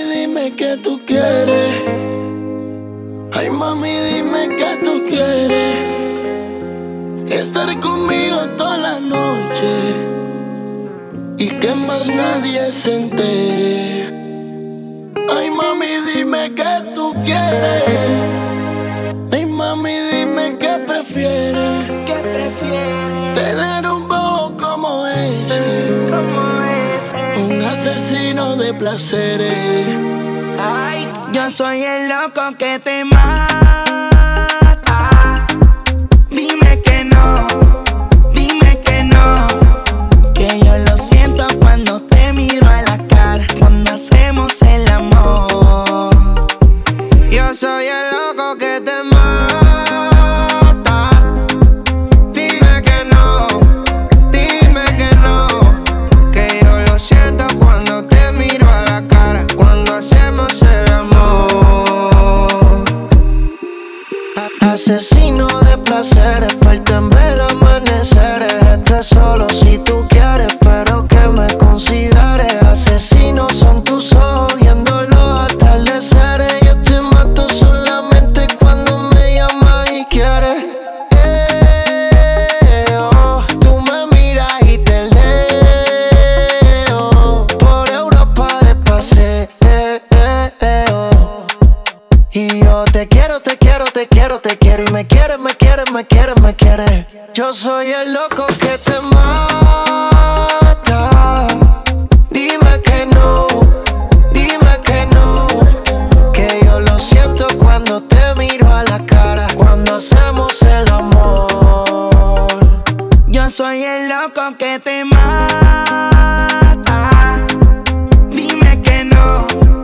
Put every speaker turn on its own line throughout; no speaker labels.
dime qué tú quieres. Ay, mami, dime qué tú quieres. Estar conmigo toda la noche y que más nadie se entere. Ay, mami, dime qué tú quieres. Ay, mami, dime qué prefieres.
¿Qué prefieres?
Tener un bobo como ese,
¿Cómo es?
un asesino de placeres.
Ay, yo soy el loco que te mata. Dime que no, que yo lo siento cuando te miro a la cara, cuando hacemos el amor.
Yo soy el loco que te mata. Dime que no, que yo lo siento cuando te miro a la cara, cuando hacemos el amor.
Asesino de placeres, parte en ver amaneceres. Esté solo si tú quieres, pero que me consideres. Asesinos son tus ojos viendo los atardeceres. Yo te mato solamente cuando me llamas y quieres. Tú me miras y te leo. Por Europa de paseo. Y yo te quiero y me quieres. Yo soy el loco que te mata. Dime que no, que yo lo siento cuando te miro a la cara, cuando hacemos el amor.
Yo soy el loco que te mata. Dime que no,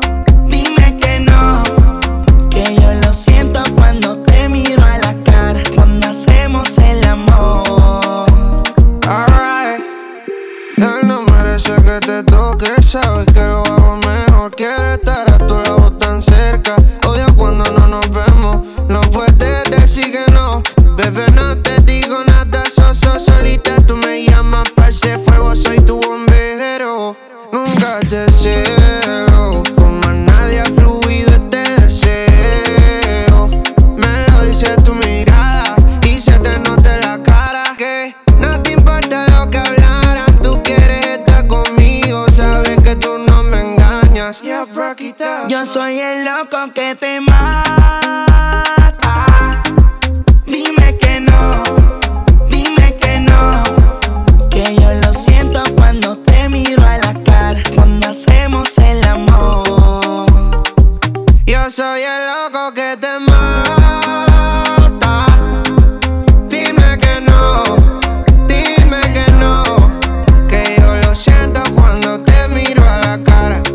que yo lo siento cuando te miro a la cara, cuando hacemos el amor.
Alright, él no merece que te toque, sabes que lo hago mejor. Quiere estar a tu lado tan cerca, odia cuando no nos vemos. No puedes decir que no, bebé, no te digo nada, solita tú me llamas pa' ese fuego, soy tu bombero. Nunca te cielo, con más nadie ha fluido este deseo. Me lo dice tu mirada y se te nota en la cara que no te importa lo que hablaran, tú quieres estar conmigo, sabes que tú no me engañas.
Yo soy el loco que te mata. Dime que no, que yo lo siento cuando te miro a la cara, cuando hacemos el amor.
Yo soy el loco que te mata. Dime que no, que yo lo siento cuando te miro a la cara,